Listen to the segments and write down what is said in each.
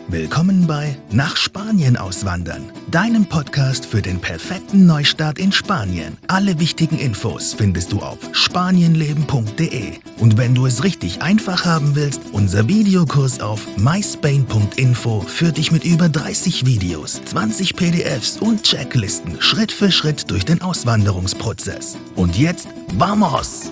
Willkommen bei Nach Spanien auswandern, deinem Podcast für den perfekten Neustart in Spanien. Alle wichtigen Infos findest du auf spanienleben.de. Und wenn du es richtig einfach haben willst, unser Videokurs auf myspain.info führt dich mit über 30 Videos, 20 PDFs und Checklisten Schritt für Schritt durch den Auswanderungsprozess. Und jetzt, vamos!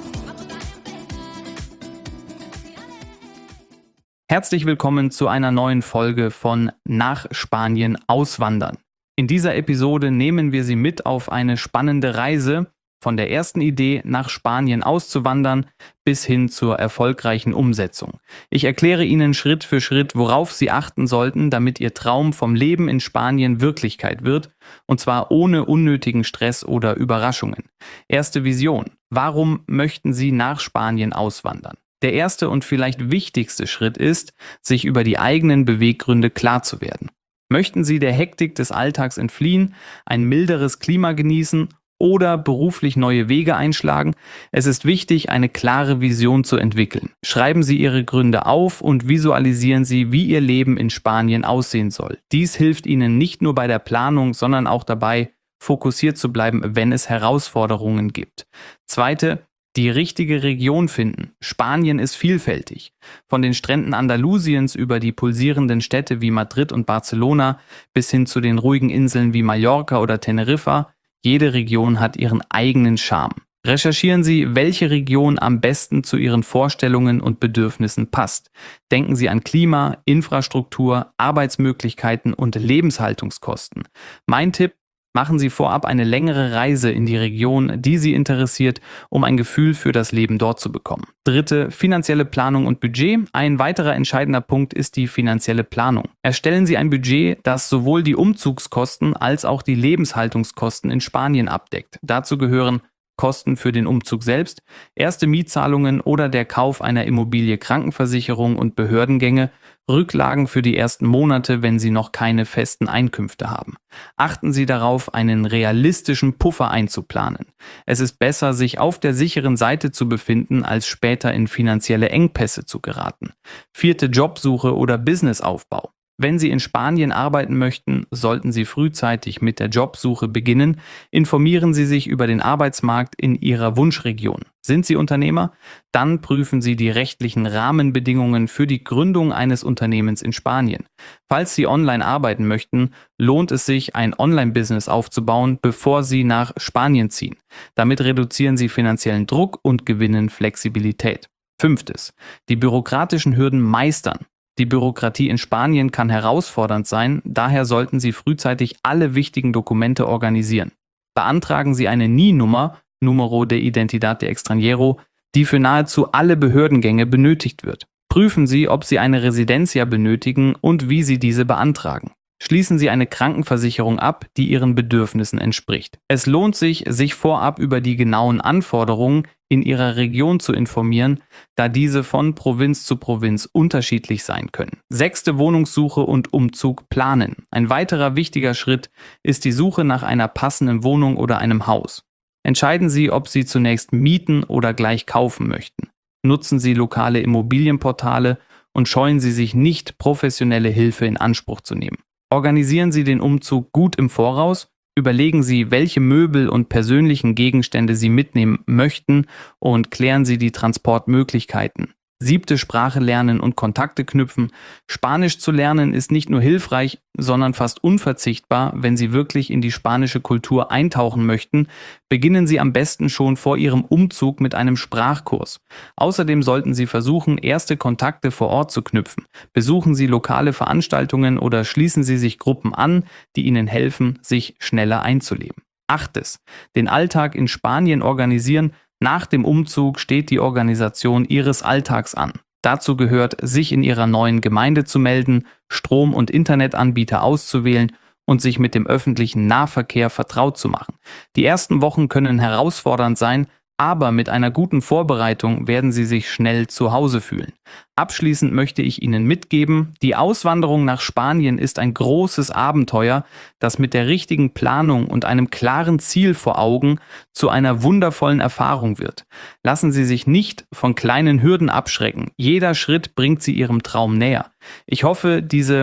Herzlich willkommen zu einer neuen Folge von Nach Spanien auswandern. In dieser Episode nehmen wir Sie mit auf eine spannende Reise von der ersten Idee, nach Spanien auszuwandern, bis hin zur erfolgreichen Umsetzung. Ich erkläre Ihnen Schritt für Schritt, worauf Sie achten sollten, damit Ihr Traum vom Leben in Spanien Wirklichkeit wird, und zwar ohne unnötigen Stress oder Überraschungen. Erste Vision: Warum möchten Sie nach Spanien auswandern? Der erste und vielleicht wichtigste Schritt ist, sich über die eigenen Beweggründe klar zu werden. Möchten Sie der Hektik des Alltags entfliehen, ein milderes Klima genießen oder beruflich neue Wege einschlagen? Es ist wichtig, eine klare Vision zu entwickeln. Schreiben Sie Ihre Gründe auf und visualisieren Sie, wie Ihr Leben in Spanien aussehen soll. Dies hilft Ihnen nicht nur bei der Planung, sondern auch dabei, fokussiert zu bleiben, wenn es Herausforderungen gibt. Zweite: Die richtige Region finden. Spanien ist vielfältig. Von den Stränden Andalusiens über die pulsierenden Städte wie Madrid und Barcelona bis hin zu den ruhigen Inseln wie Mallorca oder Teneriffa. Jede Region hat ihren eigenen Charme. Recherchieren Sie, welche Region am besten zu Ihren Vorstellungen und Bedürfnissen passt. Denken Sie an Klima, Infrastruktur, Arbeitsmöglichkeiten und Lebenshaltungskosten. Mein Tipp: Machen Sie vorab eine längere Reise in die Region, die Sie interessiert, um ein Gefühl für das Leben dort zu bekommen. Dritte: finanzielle Planung und Budget. Ein weiterer entscheidender Punkt ist die finanzielle Planung. Erstellen Sie ein Budget, das sowohl die Umzugskosten als auch die Lebenshaltungskosten in Spanien abdeckt. Dazu gehören Kosten für den Umzug selbst, erste Mietzahlungen oder der Kauf einer Immobilie, Krankenversicherung und Behördengänge, Rücklagen für die ersten Monate, wenn Sie noch keine festen Einkünfte haben. Achten Sie darauf, einen realistischen Puffer einzuplanen. Es ist besser, sich auf der sicheren Seite zu befinden, als später in finanzielle Engpässe zu geraten. Vierte: Jobsuche oder Businessaufbau. Wenn Sie in Spanien arbeiten möchten, sollten Sie frühzeitig mit der Jobsuche beginnen. Informieren Sie sich über den Arbeitsmarkt in Ihrer Wunschregion. Sind Sie Unternehmer? Dann prüfen Sie die rechtlichen Rahmenbedingungen für die Gründung eines Unternehmens in Spanien. Falls Sie online arbeiten möchten, lohnt es sich, ein Online-Business aufzubauen, bevor Sie nach Spanien ziehen. Damit reduzieren Sie finanziellen Druck und gewinnen Flexibilität. Fünftes: Die bürokratischen Hürden meistern. Die Bürokratie in Spanien kann herausfordernd sein, daher sollten Sie frühzeitig alle wichtigen Dokumente organisieren. Beantragen Sie eine NIE-Nummer, Número de Identidad de Extranjero, die für nahezu alle Behördengänge benötigt wird. Prüfen Sie, ob Sie eine Residencia benötigen und wie Sie diese beantragen. Schließen Sie eine Krankenversicherung ab, die Ihren Bedürfnissen entspricht. Es lohnt sich, sich vorab über die genauen Anforderungen in Ihrer Region zu informieren, da diese von Provinz zu Provinz unterschiedlich sein können. Sechste: Wohnungssuche und Umzug planen. Ein weiterer wichtiger Schritt ist die Suche nach einer passenden Wohnung oder einem Haus. Entscheiden Sie, ob Sie zunächst mieten oder gleich kaufen möchten. Nutzen Sie lokale Immobilienportale und scheuen Sie sich nicht, professionelle Hilfe in Anspruch zu nehmen. Organisieren Sie den Umzug gut im Voraus, überlegen Sie, welche Möbel und persönlichen Gegenstände Sie mitnehmen möchten und klären Sie die Transportmöglichkeiten. Siebte: Sprache lernen und Kontakte knüpfen. Spanisch zu lernen ist nicht nur hilfreich, sondern fast unverzichtbar, wenn Sie wirklich in die spanische Kultur eintauchen möchten. Beginnen Sie am besten schon vor Ihrem Umzug mit einem Sprachkurs. Außerdem sollten Sie versuchen, erste Kontakte vor Ort zu knüpfen. Besuchen Sie lokale Veranstaltungen oder schließen Sie sich Gruppen an, die Ihnen helfen, sich schneller einzuleben. Achtes: Den Alltag in Spanien organisieren. Nach dem Umzug steht die Organisation Ihres Alltags an. Dazu gehört, sich in Ihrer neuen Gemeinde zu melden, Strom- und Internetanbieter auszuwählen und sich mit dem öffentlichen Nahverkehr vertraut zu machen. Die ersten Wochen können herausfordernd sein, aber mit einer guten Vorbereitung werden Sie sich schnell zu Hause fühlen. Abschließend möchte ich Ihnen mitgeben, die Auswanderung nach Spanien ist ein großes Abenteuer, das mit der richtigen Planung und einem klaren Ziel vor Augen zu einer wundervollen Erfahrung wird. Lassen Sie sich nicht von kleinen Hürden abschrecken. Jeder Schritt bringt Sie Ihrem Traum näher. Ich hoffe, diese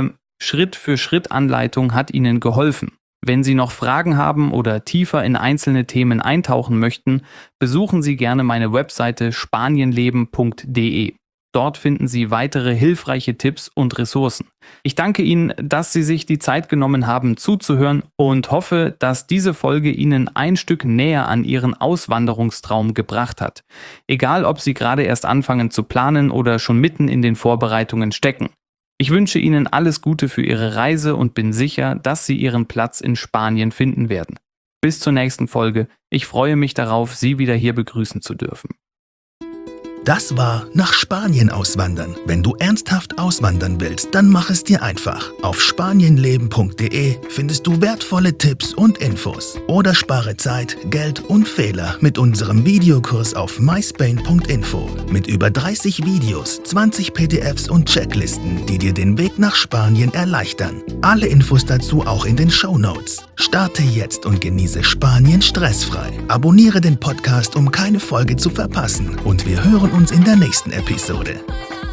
Schritt-für-Schritt-Anleitung hat Ihnen geholfen. Wenn Sie noch Fragen haben oder tiefer in einzelne Themen eintauchen möchten, besuchen Sie gerne meine Webseite spanienleben.de. Dort finden Sie weitere hilfreiche Tipps und Ressourcen. Ich danke Ihnen, dass Sie sich die Zeit genommen haben, zuzuhören und hoffe, dass diese Folge Ihnen ein Stück näher an Ihren Auswanderungstraum gebracht hat. Egal, ob Sie gerade erst anfangen zu planen oder schon mitten in den Vorbereitungen stecken. Ich wünsche Ihnen alles Gute für Ihre Reise und bin sicher, dass Sie Ihren Platz in Spanien finden werden. Bis zur nächsten Folge. Ich freue mich darauf, Sie wieder hier begrüßen zu dürfen. Das war Nach Spanien auswandern. Wenn du ernsthaft auswandern willst, dann mach es dir einfach. Auf spanienleben.de findest du wertvolle Tipps und Infos. Oder spare Zeit, Geld und Fehler mit unserem Videokurs auf myspain.info. Mit über 30 Videos, 20 PDFs und Checklisten, die dir den Weg nach Spanien erleichtern. Alle Infos dazu auch in den Shownotes. Starte jetzt und genieße Spanien stressfrei. Abonniere den Podcast, um keine Folge zu verpassen. Und wir hören uns in der nächsten Episode.